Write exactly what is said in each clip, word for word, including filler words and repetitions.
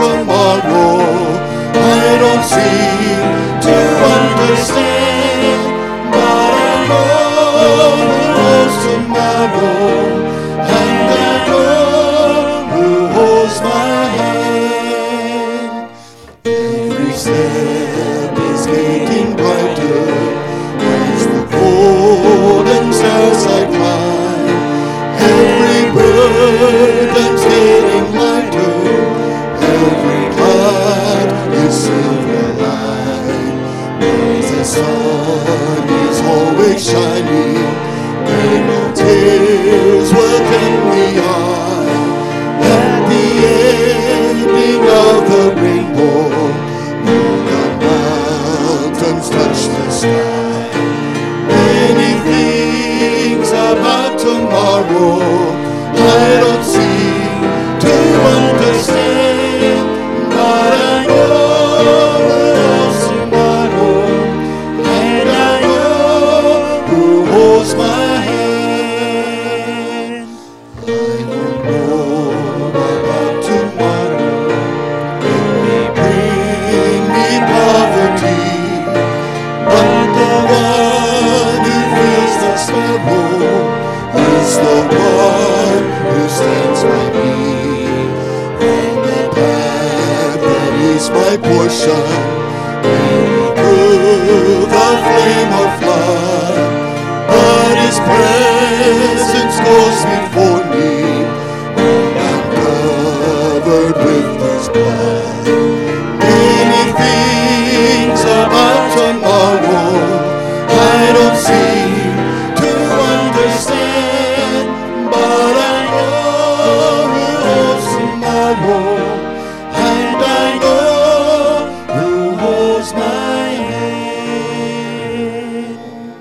tomorrow. I don't seem to understand, but I know who knows tomorrow, and I know who holds my hand. Every step is getting brighter as the golden stars I climb. Every burden's getting lighter, every cloud is silver light. As the sun is always shining, and no tears will dim the eye. At the ending of the rainbow, the mountains touch the sky. Many things about tomorrow I don't seem to understand, but I know who knows tomorrow, and I know who holds my hand. I don't know about tomorrow, it may bring me poverty, but the one who fills the sorrow is the one who stands by me. And the path that is my portion may through the flame of flood, but His presence goes before me, and I'm covered with His blood. Many things about tomorrow I don't seem to understand, but I know who holds tomorrow, and I know who holds my hand.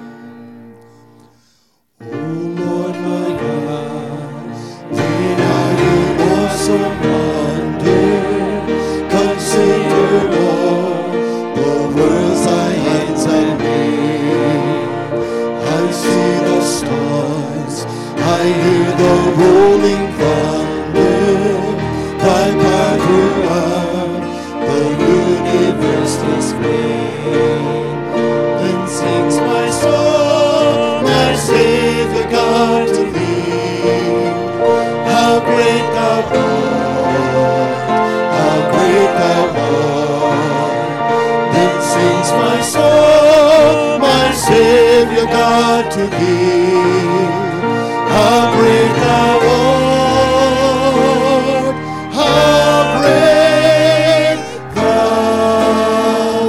Oh Lord my God, then are you awesome wonder? Consider all the worlds thy hands have made. I see the stars, I hear the rolling thunder, thy power throughout the universe displayed. Then sings my soul, my Savior God, to thee. How great thou art, how great thou art. Then sings my soul, my Savior God, to thee. How great thou art, how great thou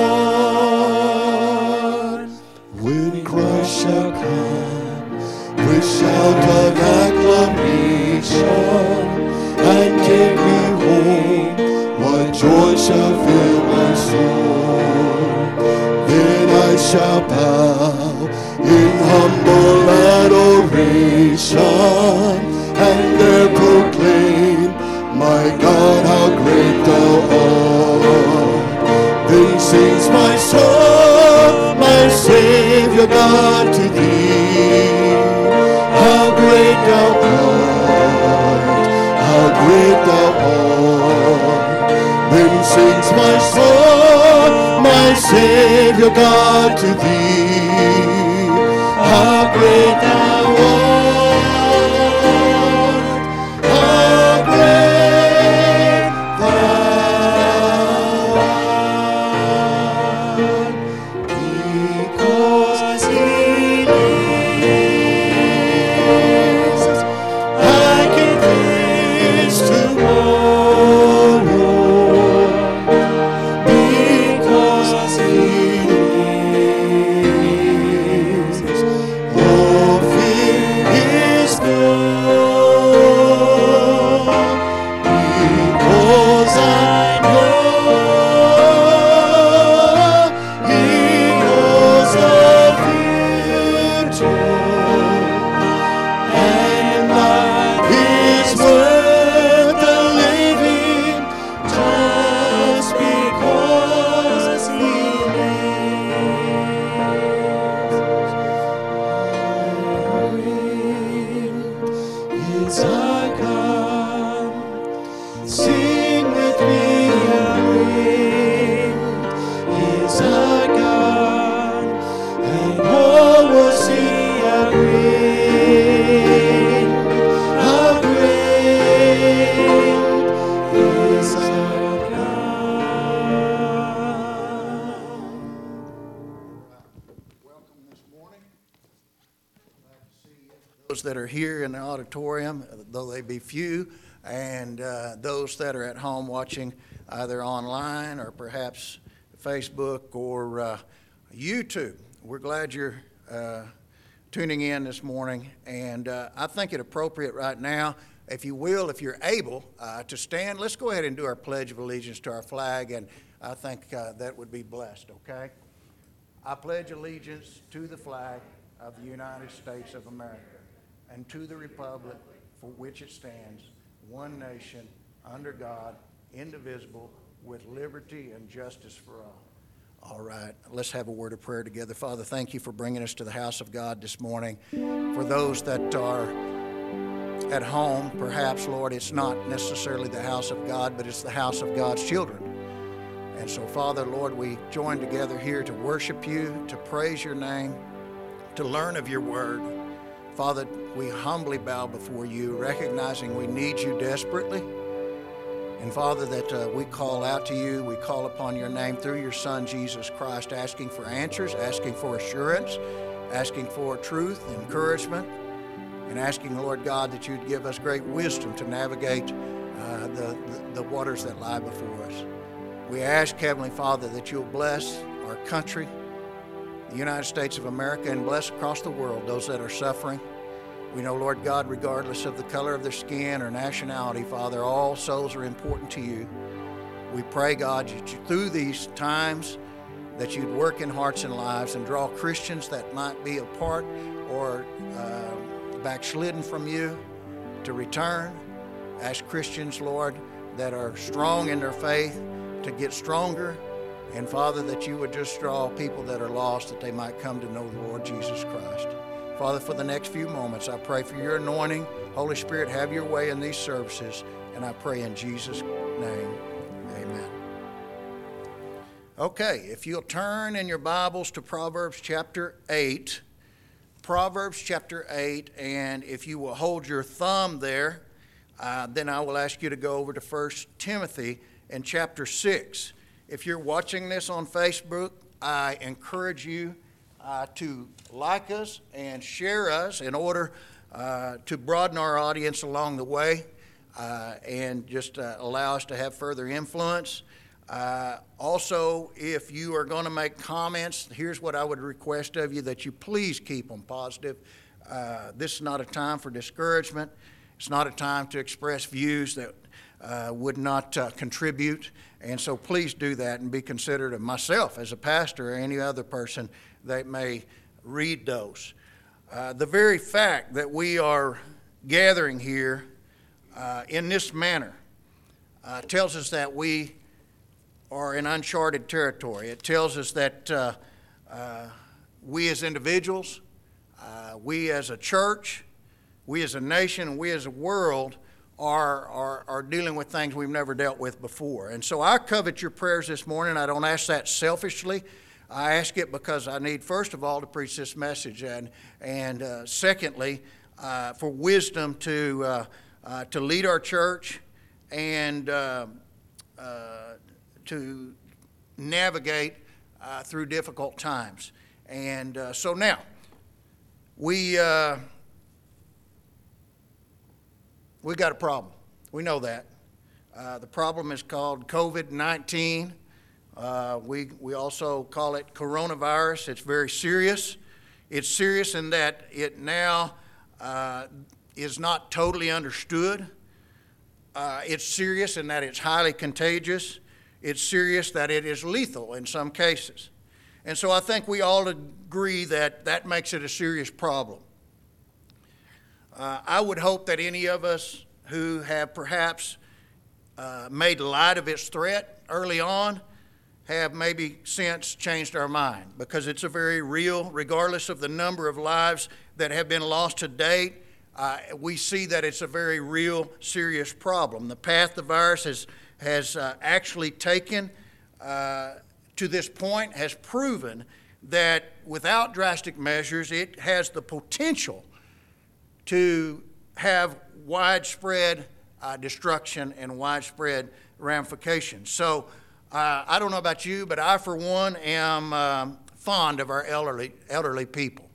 art. When Christ shall come with shout of acclamation and take me home, what joy shall fill my soul. Then I shall bow in humble adoration, and there proclaim, my God, how great thou art. Then sings my soul, my Savior God, to thee. How great thou art, how great thou art. Then sings my soul, my Savior God, to thee. How great thou art, how great thou art, because He lives, I can face tomorrow, because He lives. All fear those that are here in the auditorium, though they be few, and uh, those that are at home watching either online or perhaps Facebook or uh, YouTube. We're glad you're uh, tuning in this morning, and uh, I think it appropriate right now, if you will, if you're able uh, to stand, let's go ahead and do our Pledge of Allegiance to our flag, and I think uh, that would be blessed, okay? I pledge allegiance to the flag of the United States of America and to the republic for which it stands, one nation, under God, indivisible, with liberty and justice for all. All right, let's have a word of prayer together. Father, thank you for bringing us to the house of God this morning. For those that are at home, perhaps, Lord, it's not necessarily the house of God, but it's the house of God's children. And so, Father, Lord, we join together here to worship you, to praise your name, to learn of your word. Father, we humbly bow before you, recognizing we need you desperately. And Father, that uh, we call out to you, we call upon your name through your Son, Jesus Christ, asking for answers, asking for assurance, asking for truth, encouragement, and asking, Lord God, that you'd give us great wisdom to navigate uh, the, the, the waters that lie before us. We ask, Heavenly Father, that you'll bless our country, the United States of America, and bless across the world those that are suffering. We know, Lord God, regardless of the color of their skin or nationality, Father, all souls are important to you. We pray, God, that you, through these times, that you'd work in hearts and lives and draw Christians that might be apart or uh, backslidden from you to return. Ask Christians, Lord, that are strong in their faith to get stronger. And, Father, that you would just draw people that are lost, that they might come to know the Lord Jesus Christ. Father, for the next few moments, I pray for your anointing. Holy Spirit, have your way in these services, and I pray in Jesus' name, amen. Okay, if you'll turn in your Bibles to Proverbs chapter eight, Proverbs chapter eight, and if you will hold your thumb there, uh, then I will ask you to go over to First Timothy in chapter six. If you're watching this on Facebook, I encourage you Uh, to like us and share us in order uh, to broaden our audience along the way uh, and just uh, allow us to have further influence. Uh, also, if you are going to make comments, here's what I would request of you, that you please keep them positive. Uh, this is not a time for discouragement. It's not a time to express views that uh, would not uh, contribute. And so please do that and be considerate of myself as a pastor or any other person that may read those. Uh, the very fact that we are gathering here uh, in this manner uh, tells us that we are in uncharted territory. It tells us that uh, uh, we as individuals, uh, we as a church, we as a nation, and we as a world are, are, are dealing with things we've never dealt with before. And so I covet your prayers this morning. I don't ask that selfishly. I ask it because I need, first of all, to preach this message, and and uh, secondly, uh, for wisdom to uh, uh, to lead our church and uh, uh, to navigate uh, through difficult times. And uh, so now, we uh, we got a problem. We know that. Uh, the problem is called covid nineteen. Uh, we, we also call it coronavirus. It's very serious. It's serious in that it now uh, is not totally understood. Uh, it's serious in that it's highly contagious. It's serious that it is lethal in some cases. And so I think we all agree that that makes it a serious problem. Uh, I would hope that any of us who have perhaps uh, made light of its threat early on have maybe since changed our mind, because it's a very real, regardless of the number of lives that have been lost to date, uh, we see that it's a very real, serious problem. The path the virus has, has uh, actually taken uh, to this point has proven that without drastic measures, it has the potential to have widespread uh, destruction and widespread ramifications. So uh, I don't know about you, but I, for one, am um, fond of our elderly elderly people.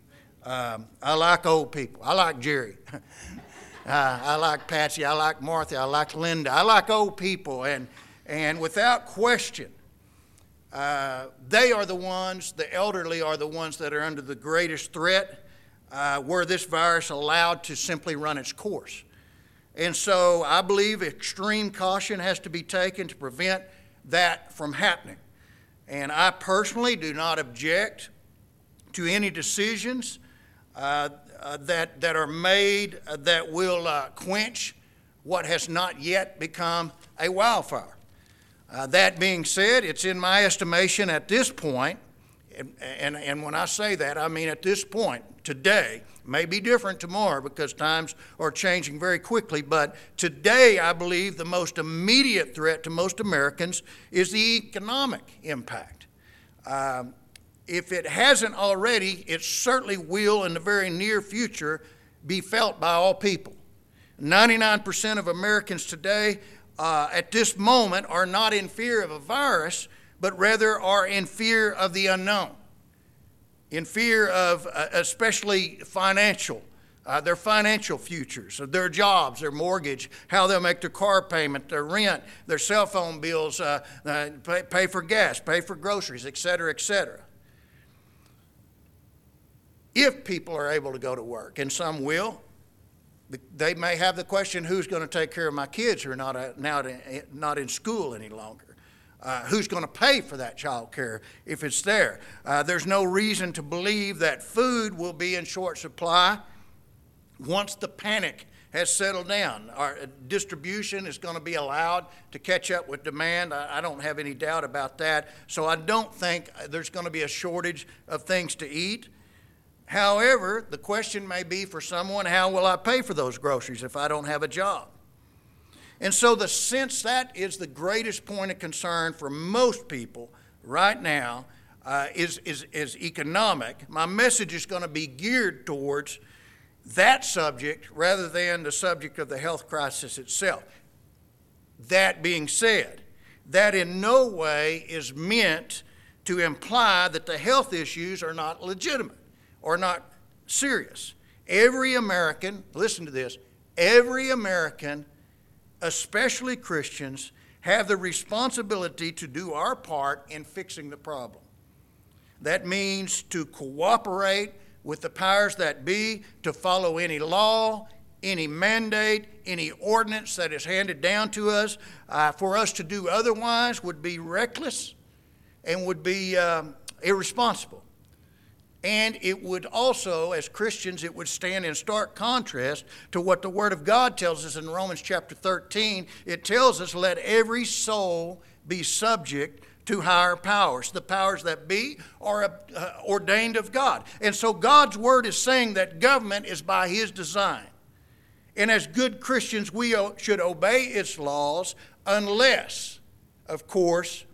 Um, I like old people. I like Jerry. uh, I like Patsy. I like Martha. I like Linda. I like old people. And, and without question, uh, they are the ones, the elderly are the ones that are under the greatest threat uh, were this virus allowed to simply run its course. And so I believe extreme caution has to be taken to prevent that from happening. And I personally do not object to any decisions uh, uh, that, that are made uh, that will uh, quench what has not yet become a wildfire. Uh, that being said, it's in my estimation at this point, and, and, and when I say that, I mean at this point, today, may be different tomorrow because times are changing very quickly, but today I believe the most immediate threat to most Americans is the economic impact. Um, if it hasn't already, it certainly will in the very near future be felt by all people. ninety-nine percent of Americans today uh, at this moment are not in fear of a virus, but rather are in fear of the unknown. In fear of uh, especially financial, uh, their financial futures, their jobs, their mortgage, how they'll make their car payment, their rent, their cell phone bills, uh, uh, pay, pay for gas, pay for groceries, et cetera, et cetera. If people are able to go to work, and some will, they may have the question, who's going to take care of my kids who are not, uh, now not in school any longer? Uh, who's going to pay for that child care if it's there? Uh, there's no reason to believe that food will be in short supply once the panic has settled down. Our distribution is going to be allowed to catch up with demand. I, I don't have any doubt about that. So I don't think there's going to be a shortage of things to eat. However, the question may be for someone, how will I pay for those groceries if I don't have a job? And so the since that is the greatest point of concern for most people right now uh, is, is, is economic, my message is going to be geared towards that subject rather than the subject of the health crisis itself. That being said, that in no way is meant to imply that the health issues are not legitimate or not serious. Every American, listen to this, every American, especially Christians, have the responsibility to do our part in fixing the problem. That means to cooperate with the powers that be, to follow any law, any mandate, any ordinance that is handed down to us. Uh, for us to do otherwise would be reckless and would be um, irresponsible. And it would also, as Christians, it would stand in stark contrast to what the Word of God tells us in Romans chapter thirteen. It tells us, let every soul be subject to higher powers. The powers that be are uh, ordained of God. And so God's Word is saying that government is by His design. And as good Christians, we should obey its laws unless, of course,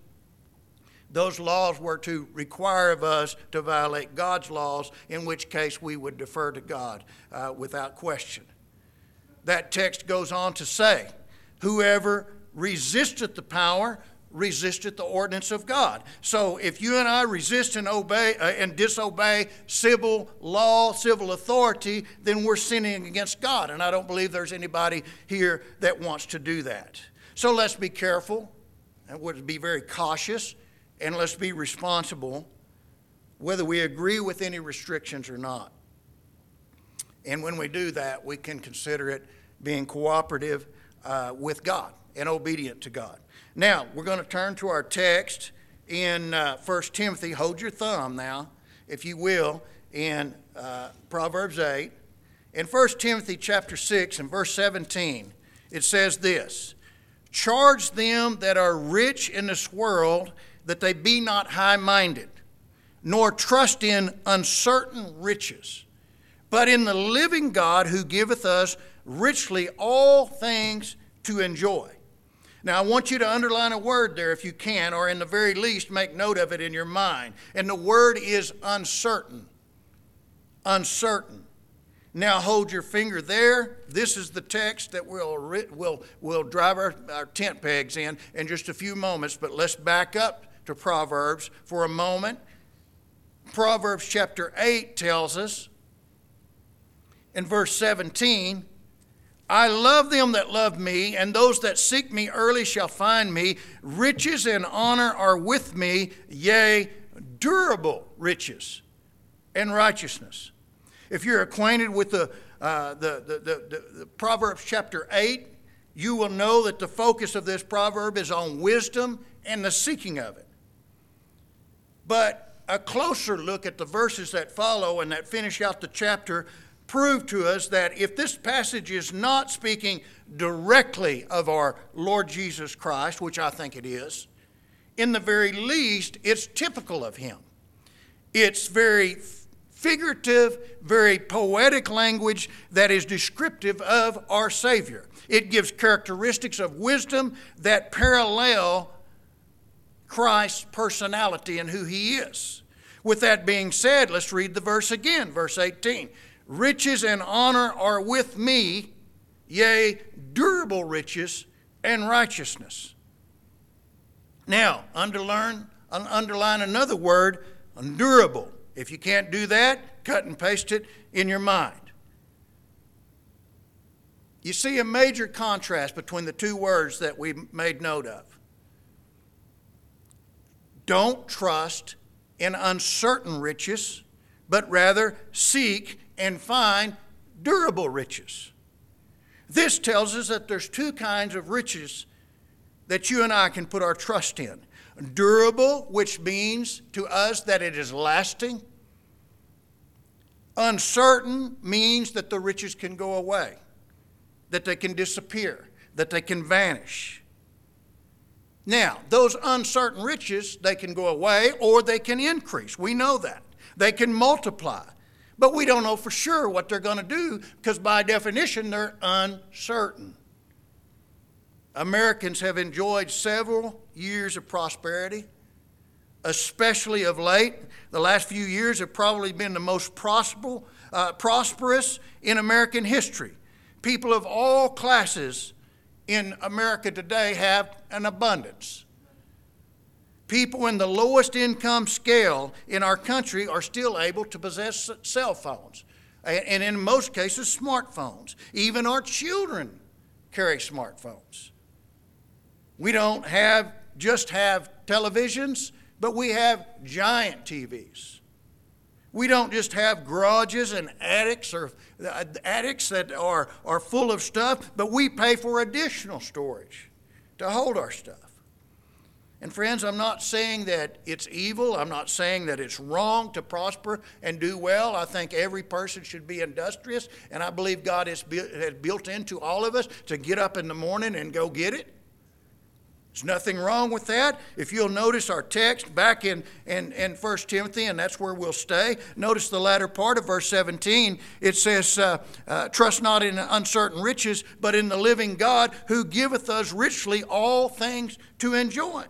those laws were to require of us to violate God's laws, in which case we would defer to God uh, without question. That text goes on to say, whoever resisteth the power, resisteth the ordinance of God. So if you and I resist and obey uh, and disobey civil law, civil authority, then we're sinning against God. And I don't believe there's anybody here that wants to do that. So let's be careful and would be very cautious. And let's be responsible whether we agree with any restrictions or not. And when we do that, we can consider it being cooperative uh, with God and obedient to God. Now, we're going to turn to our text in uh, First Timothy. Hold your thumb now, if you will, in uh, Proverbs eight. In First Timothy chapter six and verse seventeen, it says this, charge them that are rich in this world that they be not high-minded, nor trust in uncertain riches, but in the living God who giveth us richly all things to enjoy. Now, I want you to underline a word there if you can, or in the very least make note of it in your mind. And the word is uncertain. Uncertain. Now hold your finger there. This is the text that we'll, we'll, we'll drive our, our tent pegs in in just a few moments, but let's back up to Proverbs for a moment. Proverbs chapter eight tells us in verse seventeen, I love them that love me, and those that seek me early shall find me. Riches and honor are with me, yea, durable riches and righteousness. If you're acquainted with the, uh, the, the, the, the, the Proverbs chapter eight, you will know that the focus of this proverb is on wisdom and the seeking of it. But a closer look at the verses that follow and that finish out the chapter prove to us that if this passage is not speaking directly of our Lord Jesus Christ, which I think it is, in the very least, it's typical of him. It's very figurative, very poetic language that is descriptive of our Savior. It gives characteristics of wisdom that parallel Christ's personality and who he is. With that being said, let's read the verse again, verse eighteen. Riches and honor are with me, yea, durable riches and righteousness. Now, underline, underline another word, durable. If you can't do that, cut and paste it in your mind. You see a major contrast between the two words that we made note of. Don't trust in uncertain riches, but rather seek and find durable riches. This tells us that there's two kinds of riches that you and I can put our trust in. Durable, which means to us that it is lasting. Uncertain means that the riches can go away, that they can disappear, that they can vanish. Now, those uncertain riches, they can go away or they can increase. We know that. They can multiply. But we don't know for sure what they're going to do because by definition they're uncertain. Americans have enjoyed several years of prosperity, especially of late. The last few years have probably been the most prosperous, uh, prosperous in American history. People of all classes in America today have an abundance. People in the lowest income scale in our country are still able to possess cell phones, and in most cases, smartphones. Even our children carry smartphones. We don't have just have televisions, but we have giant T Vs. We don't just have garages and attics or uh, attics that are, are full of stuff, but we pay for additional storage to hold our stuff. And friends, I'm not saying that it's evil. I'm not saying that it's wrong to prosper and do well. I think every person should be industrious, and I believe God has built, has built into all of us to get up in the morning and go get it. There's nothing wrong with that. If you'll notice our text back in, in, in First Timothy, and that's where we'll stay. Notice the latter part of verse seventeen. It says, uh, uh, trust not in uncertain riches, but in the living God who giveth us richly all things to enjoy.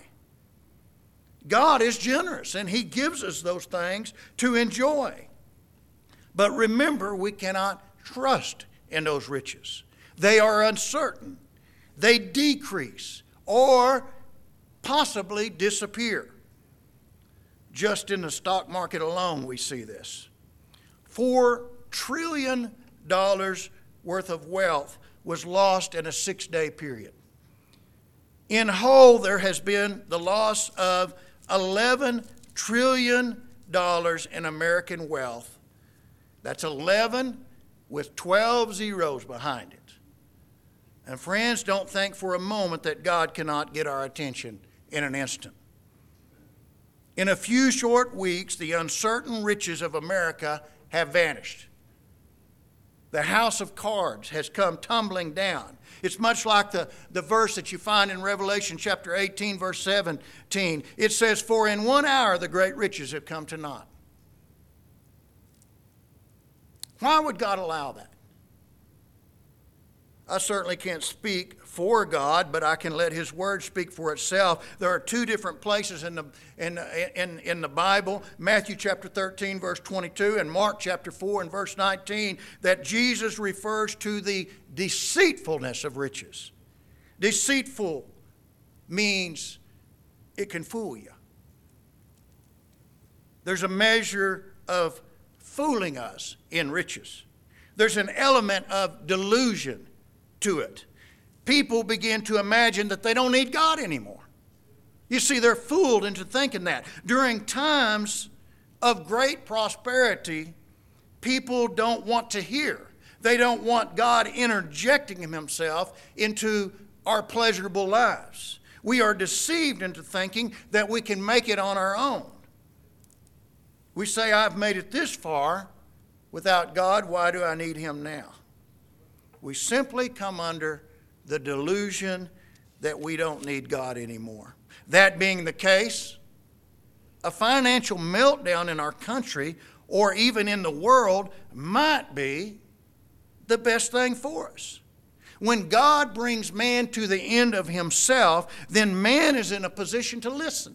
God is generous, and he gives us those things to enjoy. But remember, we cannot trust in those riches. They are uncertain. They decrease or possibly disappear. Just in the stock market alone, we see this. Four trillion dollars worth of wealth was lost in a six-day period. In whole, there has been the loss of eleven trillion dollars in American wealth. That's eleven with twelve zeros behind it. And friends, don't think for a moment that God cannot get our attention in an instant. In a few short weeks, the uncertain riches of America have vanished. The house of cards has come tumbling down. It's much like the, the verse that you find in Revelation chapter eighteen, verse seventeen. It says, for in one hour the great riches have come to naught. Why would God allow that? I certainly can't speak for God, but I can let his word speak for itself. There are two different places in the, in, in, in the Bible, Matthew chapter thirteen, verse twenty-two, and Mark chapter four and verse nineteen, that Jesus refers to the deceitfulness of riches. Deceitful means it can fool you. There's a measure of fooling us in riches. There's an element of delusion to it. People begin to imagine that they don't need God anymore. You see, they're fooled into thinking that. During times of great prosperity, people don't want to hear. They don't want God interjecting himself into our pleasurable lives. We are deceived into thinking that we can make it on our own. We say, I've made it this far without God. Why do I need him now? We simply come under the delusion that we don't need God anymore. That being the case, a financial meltdown in our country or even in the world might be the best thing for us. When God brings man to the end of himself, then man is in a position to listen.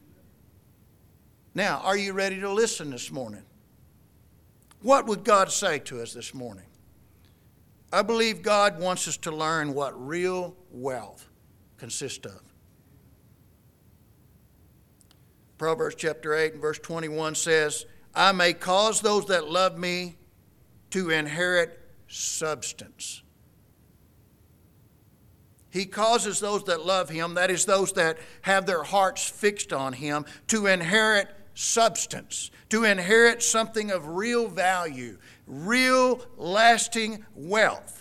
Now, are you ready to listen this morning? What would God say to us this morning? I believe God wants us to learn what real wealth consists of. Proverbs chapter eight and verse twenty-one says, I may cause those that love me to inherit substance. He causes those that love him, that is those that have their hearts fixed on him, to inherit substance, to inherit something of real value, real lasting wealth.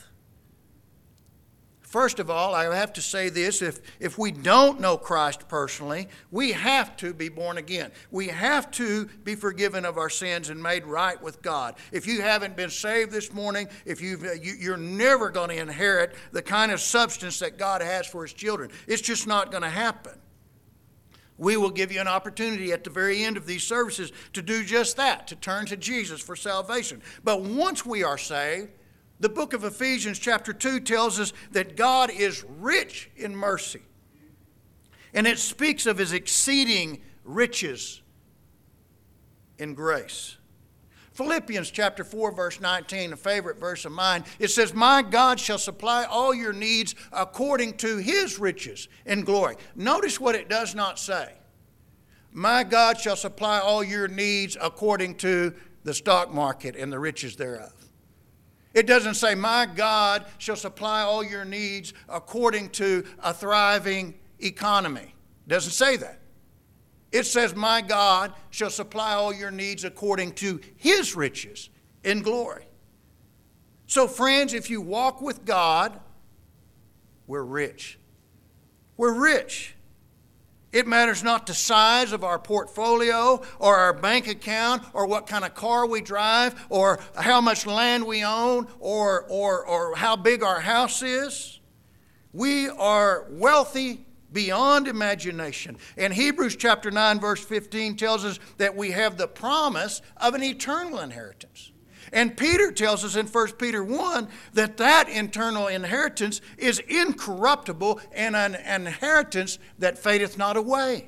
First of all, I have to say this, if, if we don't know Christ personally, we have to be born again. We have to be forgiven of our sins and made right with God. If you haven't been saved this morning, if you've, you, you're never going to inherit the kind of substance that God has for his children. It's just not going to happen. We will give you an opportunity at the very end of these services to do just that, to turn to Jesus for salvation. But once we are saved, the book of Ephesians chapter two tells us that God is rich in mercy. And it speaks of his exceeding riches in grace. Philippians chapter four verse nineteen, a favorite verse of mine, it says, my God shall supply all your needs according to his riches in glory. Notice what it does not say. My God shall supply all your needs according to the stock market and the riches thereof. It doesn't say, my God shall supply all your needs according to a thriving economy. It doesn't say that. It says, my God shall supply all your needs according to his riches in glory. So friends, if you walk with God, we're rich. We're rich. It matters not the size of our portfolio or our bank account or what kind of car we drive or how much land we own or, or, or how big our house is. We are wealthy beyond imagination. And Hebrews chapter nine verse fifteen tells us that we have the promise of an eternal inheritance. And Peter tells us in First Peter one that that eternal inheritance is incorruptible and an inheritance that fadeth not away.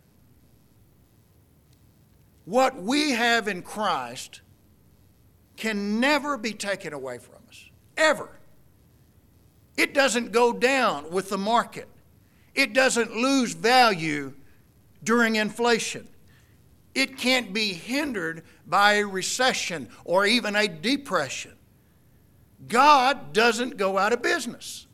What we have in Christ can never be taken away from us, ever. It doesn't go down with the market. It doesn't lose value during inflation. It can't be hindered by a recession or even a depression. God doesn't go out of business.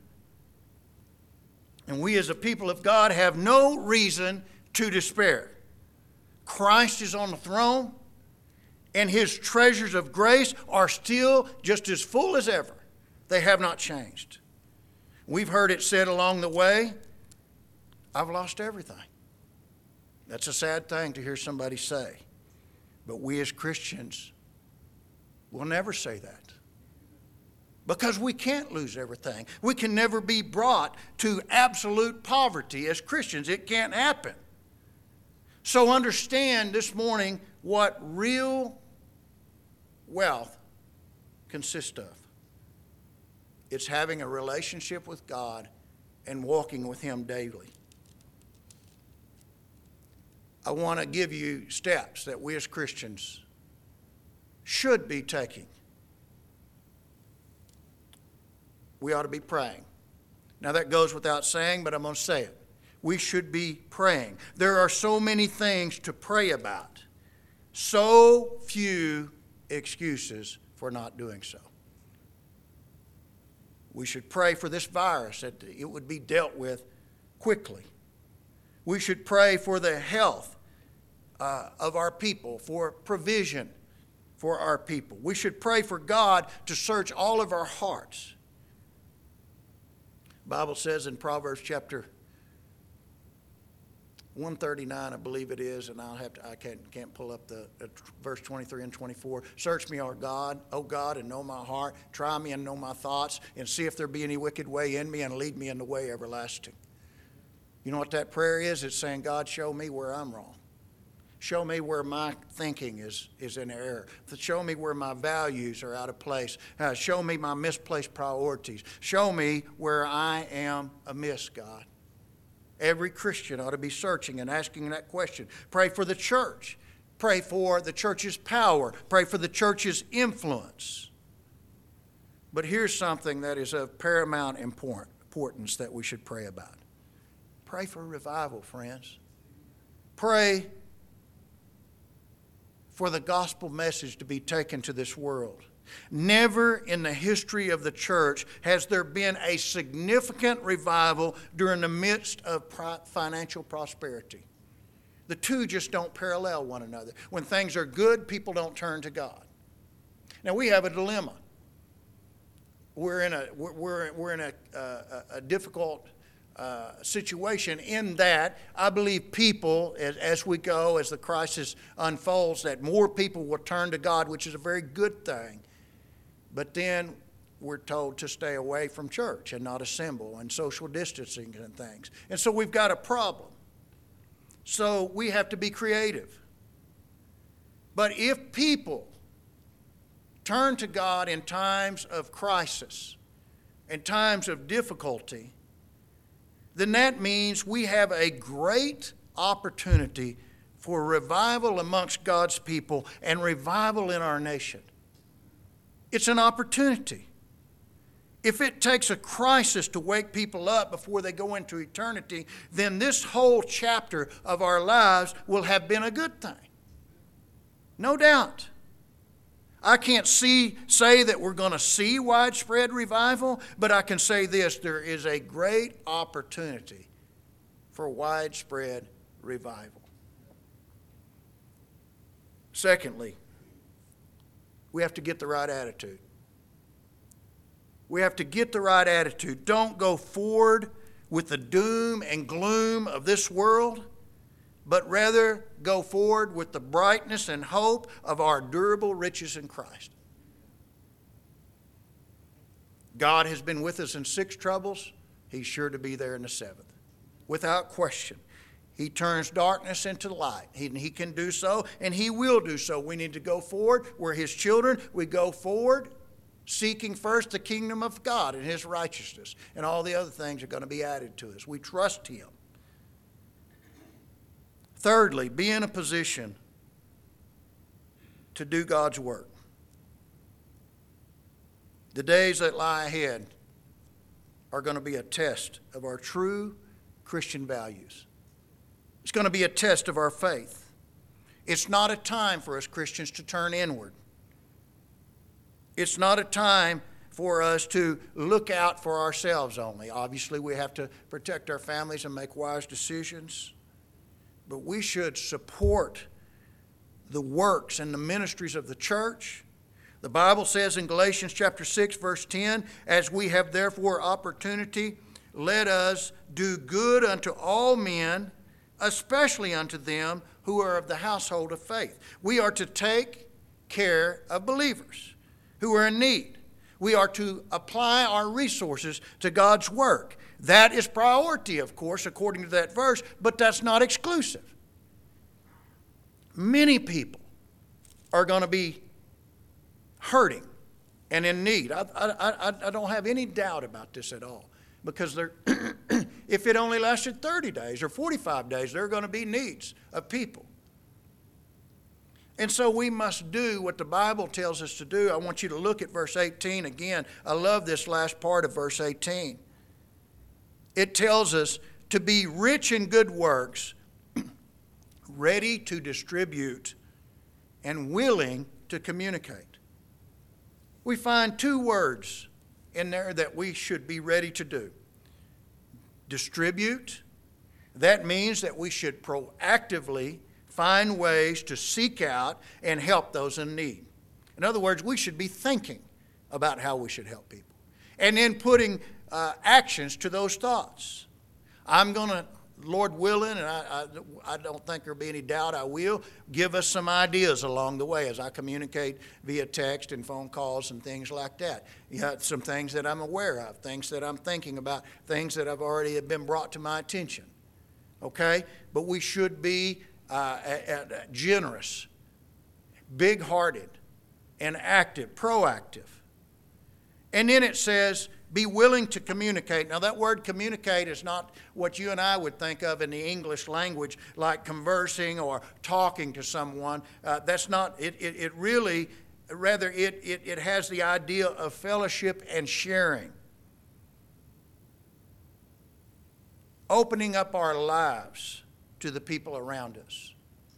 And we as a people of God have no reason to despair. Christ is on the throne, and his treasures of grace are still just as full as ever. They have not changed. We've heard it said along the way, I've lost everything. That's a sad thing to hear somebody say. But we as Christians will never say that. Because we can't lose everything. We can never be brought to absolute poverty as Christians. It can't happen. So understand this morning what real wealth consists of. It's having a relationship with God and walking with him daily. I want to give you steps that we as Christians should be taking. We ought to be praying. Now that goes without saying, but I'm going to say it. We should be praying. There are so many things to pray about. So few excuses for not doing so. We should pray for this virus, that it would be dealt with quickly. We should pray for the health uh, of our people, for provision for our people. We should pray for God to search all of our hearts. The Bible says in Proverbs chapter one thirty-nine, I believe it is, and I'll have to, I can't, can't pull up the uh, verse twenty-three and twenty-four. Search me, O God, O God, and know my heart. Try me and know my thoughts, and see if there be any wicked way in me, and lead me in the way everlasting. You know what that prayer is? It's saying, God, show me where I'm wrong. Show me where my thinking is, is in error. Show me where my values are out of place. Uh, show me my misplaced priorities. Show me where I am amiss, God. Every Christian ought to be searching and asking that question. Pray for the church. Pray for the church's power. Pray for the church's influence. But here's something that is of paramount importance that we should pray about. Pray for revival, friends. Pray for the gospel message to be taken to this world. Never in the history of the church has there been a significant revival during the midst of financial prosperity. The two just don't parallel one another. When things are good, people don't turn to God. Now we have a dilemma. We're in a we're we're in a a, a difficult uh, situation in that I believe people, as, as we go, as the crisis unfolds, that more people will turn to God, which is a very good thing. But then we're told to stay away from church and not assemble, and social distancing and things. And so we've got a problem. So we have to be creative. But if people turn to God in times of crisis, in times of difficulty, then that means we have a great opportunity for revival amongst God's people and revival in our nation. It's an opportunity. If it takes a crisis to wake people up before they go into eternity, then this whole chapter of our lives will have been a good thing. No doubt. I can't see, say that we're going to see widespread revival, but I can say this, there is a great opportunity for widespread revival. Secondly, we have to get the right attitude. We have to get the right attitude. Don't go forward with the doom and gloom of this world, but rather go forward with the brightness and hope of our durable riches in Christ. God has been with us in six troubles. He's sure to be there in the seventh, without question. He turns darkness into light. He, he can do so, and He will do so. We need to go forward. We're His children. We go forward, seeking first the kingdom of God and His righteousness, and all the other things are going to be added to us. We trust Him. Thirdly, be in a position to do God's work. The days that lie ahead are going to be a test of our true Christian values. It's going to be a test of our faith. It's not a time for us Christians to turn inward. It's not a time for us to look out for ourselves only. Obviously, we have to protect our families and make wise decisions. But we should support the works and the ministries of the church. The Bible says in Galatians chapter six, verse ten, as we have therefore opportunity, let us do good unto all men, especially unto them who are of the household of faith. We are to take care of believers who are in need. We are to apply our resources to God's work. That is priority, of course, according to that verse, but that's not exclusive. Many people are going to be hurting and in need. I, I, I, I don't have any doubt about this at all, because they're if it only lasted thirty days or forty-five days, there are going to be needs of people. And so we must do what the Bible tells us to do. I want you to look at verse eighteen again. I love this last part of verse eighteen. It tells us to be rich in good works, ready to distribute, and willing to communicate. we find two words in there that we should be ready to do. Distribute. That means that we should proactively find ways to seek out and help those in need. In other words, we should be thinking about how we should help people. And then putting uh, actions to those thoughts. I'm going to, Lord willing, and I, I, I don't think there'll be any doubt I will, give us some ideas along the way as I communicate via text and phone calls and things like that. You know, some things that I'm aware of, things that I'm thinking about, things that have already been brought to my attention. Okay? But we should be uh, a, a generous, big-hearted, and active, proactive. And then it says, be willing to communicate. Now that word communicate is not what you and I would think of in the English language, like conversing or talking to someone. Uh, that's not, it, it, it really, rather it, it, it has the idea of fellowship and sharing. Opening up our lives to the people around us.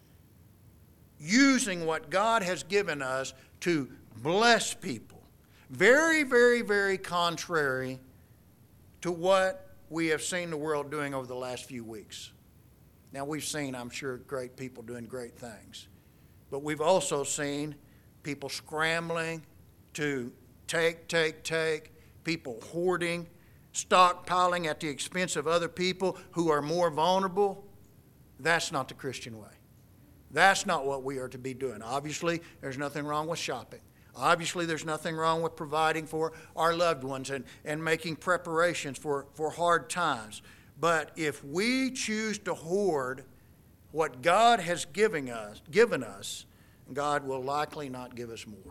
Using what God has given us to bless people. Very, very, very contrary to what we have seen the world doing over the last few weeks. Now, we've seen, I'm sure, great people doing great things. But we've also seen people scrambling to take, take, take, people hoarding, stockpiling at the expense of other people who are more vulnerable. That's not the Christian way. That's not what we are to be doing. Obviously, there's nothing wrong with shopping. Obviously, there's nothing wrong with providing for our loved ones and, and making preparations for, for hard times. But if we choose to hoard what God has given us, given us, God will likely not give us more.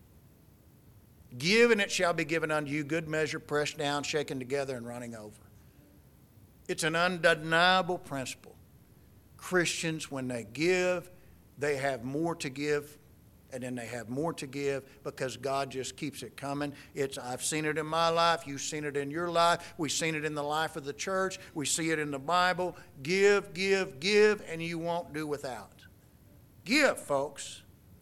Give, and it shall be given unto you, good measure, pressed down, shaken together, and running over. It's an undeniable principle. Christians, when they give, they have more to give, and then they have more to give because God just keeps it coming. It's, I've seen it in my life. You've seen it in your life. We've seen it in the life of the church. We see it in the Bible. Give, give, give, and you won't do without. Give, folks.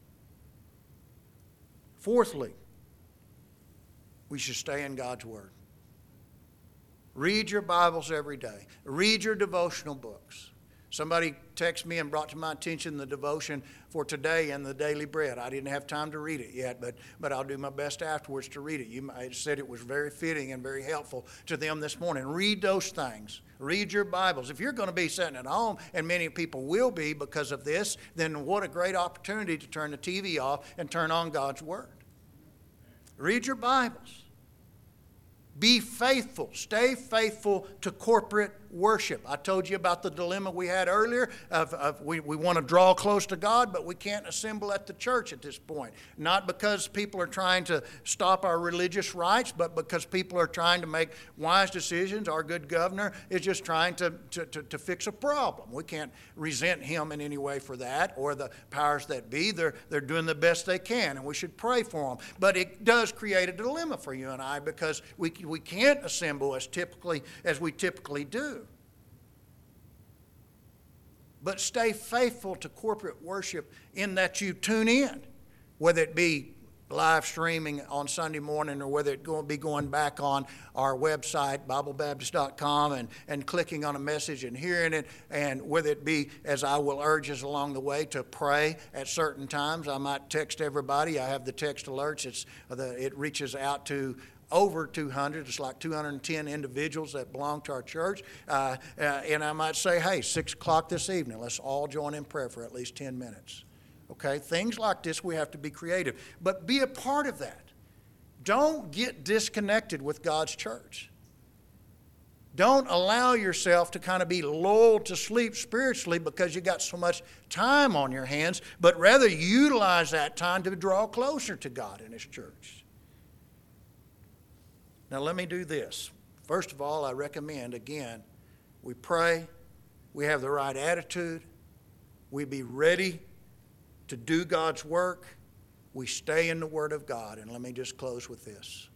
Fourthly, we should stay in God's Word. Read your Bibles every day. Read your devotional books. Somebody texted me and brought to my attention the devotion for today and the Daily Bread. I didn't have time to read it yet, but, but I'll do my best afterwards to read it. You I said it was very fitting and very helpful to them this morning. Read those things. Read your Bibles. If you're going to be sitting at home, and many people will be because of this, then what a great opportunity to turn the T V off and turn on God's Word. Read your Bibles. Be faithful. Stay faithful to corporate worship. I told you about the dilemma we had earlier of, of we, we want to draw close to God, but we can't assemble at the church at this point. Not because people are trying to stop our religious rights, but because people are trying to make wise decisions. Our good governor is just trying to, to, to, to fix a problem. We can't resent him in any way for that, or the powers that be. They're, they're doing the best they can, and we should pray for them. But it does create a dilemma for you and I because we, we can't assemble as typically as we typically do. But stay faithful to corporate worship in that you tune in, whether it be live streaming on Sunday morning or whether it will be going back on our website, Bible Baptist dot com, and, and clicking on a message and hearing it, and whether it be, as I will urge us along the way, to pray at certain times. I might text everybody. I have the text alerts. It's the, it reaches out to over two hundred. It's like two hundred ten individuals that belong to our church. Uh, uh, and I might say, hey, six o'clock this evening, let's all join in prayer for at least ten minutes. Okay? Things like this, we have to be creative. But be a part of that. Don't get disconnected with God's church. Don't allow yourself to kind of be lulled to sleep spiritually because you got so much time on your hands, but rather utilize that time to draw closer to God and His church. Now let me do this. First of all, I recommend, again, we pray, we have the right attitude, we be ready to do God's work, we stay in the Word of God. And let me just close with this.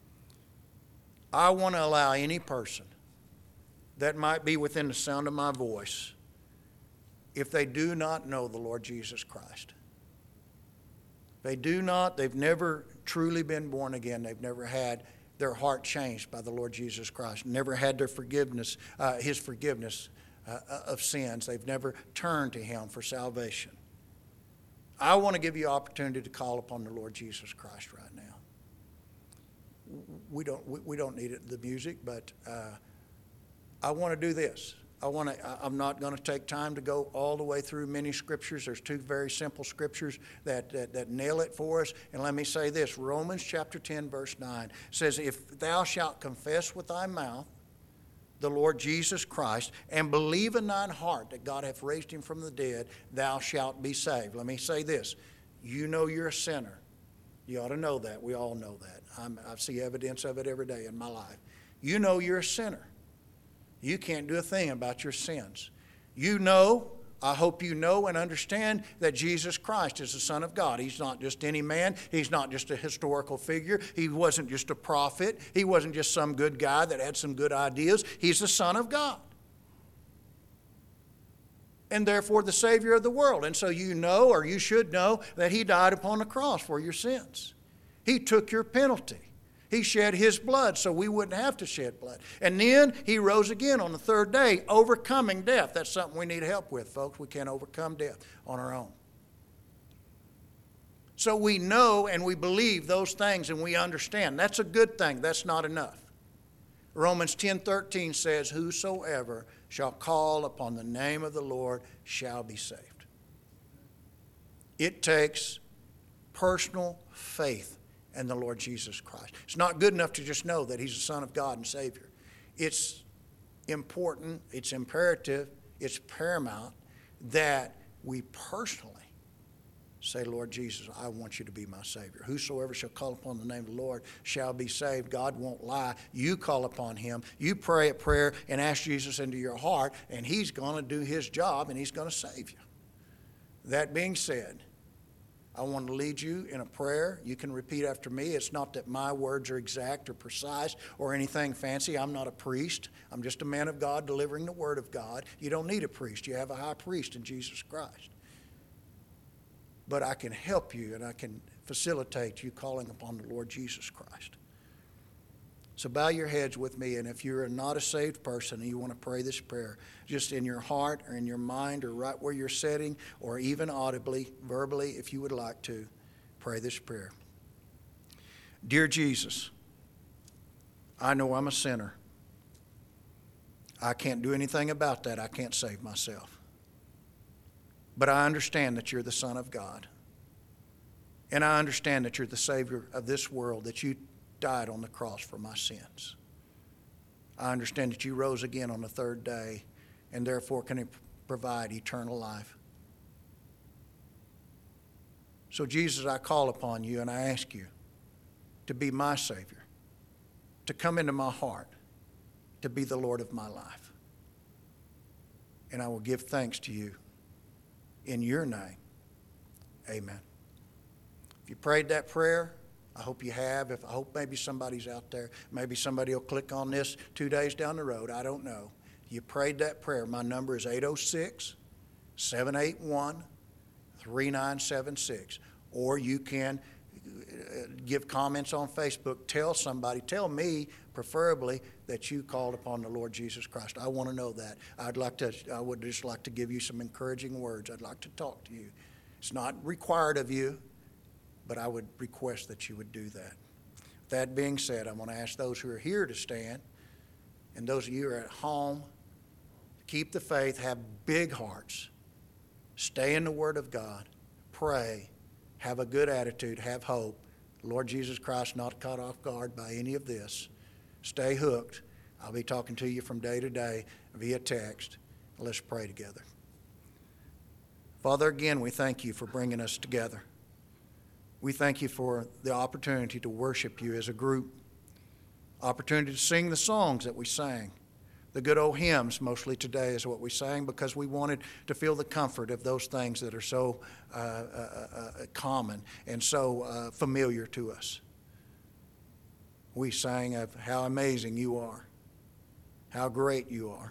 I want to allow any person that might be within the sound of my voice, if they do not know the Lord Jesus Christ, they do not, they've never truly been born again. They've never had their heart changed by the Lord Jesus Christ. Never had their forgiveness, uh, His forgiveness uh, of sins. They've never turned to Him for salvation. I want to give you opportunity to call upon the Lord Jesus Christ right now. We don't, we, we don't need it, the music, but uh, I want to do this. I want to, I'm not going to take time to go all the way through many scriptures. There's two very simple scriptures that, that, that nail it for us. And let me say this, Romans chapter ten, verse nine says, if thou shalt confess with thy mouth the Lord Jesus Christ and believe in thine heart that God hath raised him from the dead, thou shalt be saved. Let me say this, you know you're a sinner. You ought to know that. We all know that. I'm, I see evidence of it every day in my life. You know you're a sinner. You can't do a thing about your sins. You know, I hope you know and understand that Jesus Christ is the Son of God. He's not just any man. He's not just a historical figure. He wasn't just a prophet. He wasn't just some good guy that had some good ideas. He's the Son of God. And therefore the Savior of the world. And so you know, or you should know, that He died upon the cross for your sins. He took your penalty. He shed His blood so we wouldn't have to shed blood. And then He rose again on the third day, overcoming death. That's something we need help with, folks. We can't overcome death on our own. So we know and we believe those things and we understand. That's a good thing. That's not enough. Romans ten thirteen says, whosoever shall call upon the name of the Lord shall be saved. It takes personal faith in the Lord Jesus Christ. It's not good enough to just know that He's the Son of God and Savior. It's important, it's imperative, it's paramount that we personally say, Lord Jesus, I want you to be my Savior. Whosoever shall call upon the name of the Lord shall be saved. God won't lie. You call upon Him. You pray a prayer and ask Jesus into your heart, and He's going to do His job, and He's going to save you. That being said, I want to lead you in a prayer. You can repeat after me. It's not that my words are exact or precise or anything fancy. I'm not a priest. I'm just a man of God delivering the Word of God. You don't need a priest. You have a high priest in Jesus Christ. But I can help you and I can facilitate you calling upon the Lord Jesus Christ. So bow your heads with me, and if you're not a saved person and you want to pray this prayer, just in your heart or in your mind or right where you're sitting, or even audibly, verbally, if you would like to, pray this prayer. Dear Jesus, I know I'm a sinner. I can't do anything about that. I can't save myself. But I understand that you're the Son of God. And I understand that you're the Savior of this world, that you died on the cross for my sins. I understand that you rose again on the third day and therefore can provide eternal life. So Jesus, I call upon you and I ask you to be my Savior, to come into my heart, to be the Lord of my life. And I will give thanks to you in your name. Amen. If you prayed that prayer, I hope you have. If I hope maybe somebody's out there. Maybe somebody will click on this two days down the road. I don't know. If you prayed that prayer, my number is eight oh six, seven eight one, three nine seven six. Or you can give comments on Facebook. Tell somebody, tell me preferably, that you called upon the Lord Jesus Christ. I want to know that. I'd like to, I would just like to give you some encouraging words. I'd like to talk to you. It's not required of you, but I would request that you would do that. That being said, I'm going to ask those who are here to stand, and those of you who are at home, keep the faith, have big hearts, stay in the Word of God, pray, have a good attitude, have hope. Lord Jesus Christ not caught off guard by any of this. Stay hooked. I'll be talking to you from day to day via text. Let's pray together. Father, again, we thank you for bringing us together. We thank you for the opportunity to worship you as a group, opportunity to sing the songs that we sang. The good old hymns mostly today is what we sang, because we wanted to feel the comfort of those things that are so uh, uh, uh, common and so uh, familiar to us. We sang of how amazing you are, how great you are.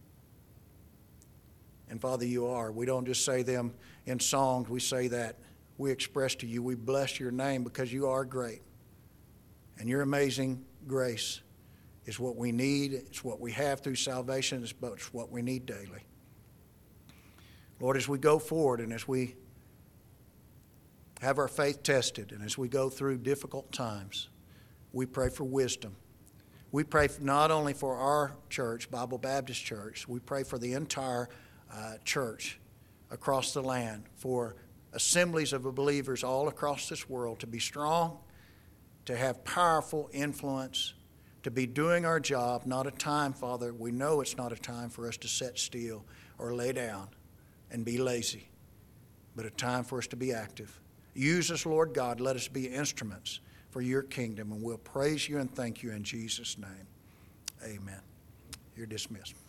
And Father, you are. We don't just say them in songs, we say that we express to you, we bless your name because you are great. And your amazing grace is what we need. It's what we have through salvation. It's what we need daily. Lord, as we go forward and as we have our faith tested and as we go through difficult times, we pray for wisdom. We pray not only for our church, Bible Baptist Church, we pray for the entire uh, church across the land, for assemblies of believers all across this world to be strong, to have powerful influence, to be doing our job. Not a time, Father, we know it's not a time for us to sit still or lay down and be lazy, but a time for us to be active. Use us, Lord God. Let us be instruments for your kingdom, and we'll praise you and thank you in Jesus' name. Amen. You're dismissed.